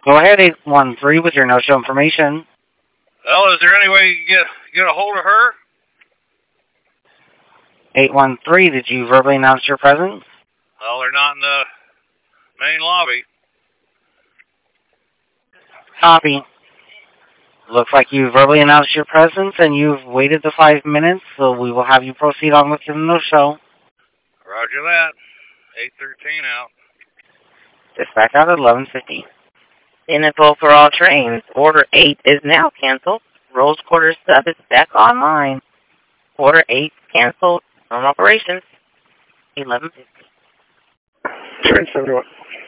Go ahead, 813, with your no-show information. Well, is there any way you can get a hold of her? 813, did you verbally announce your presence? Well, they're not in the main lobby. Copy. Looks like you verbally announced your presence and you've waited the 5 minutes, so we will have you proceed on with your no-show. Roger that. 813 out. Dispatch out at 11:50. Info for all trains. Order 8 is now canceled. Rolls Quarter Sub is back online. Order 8 canceled. On operations. 11:50. Train 71.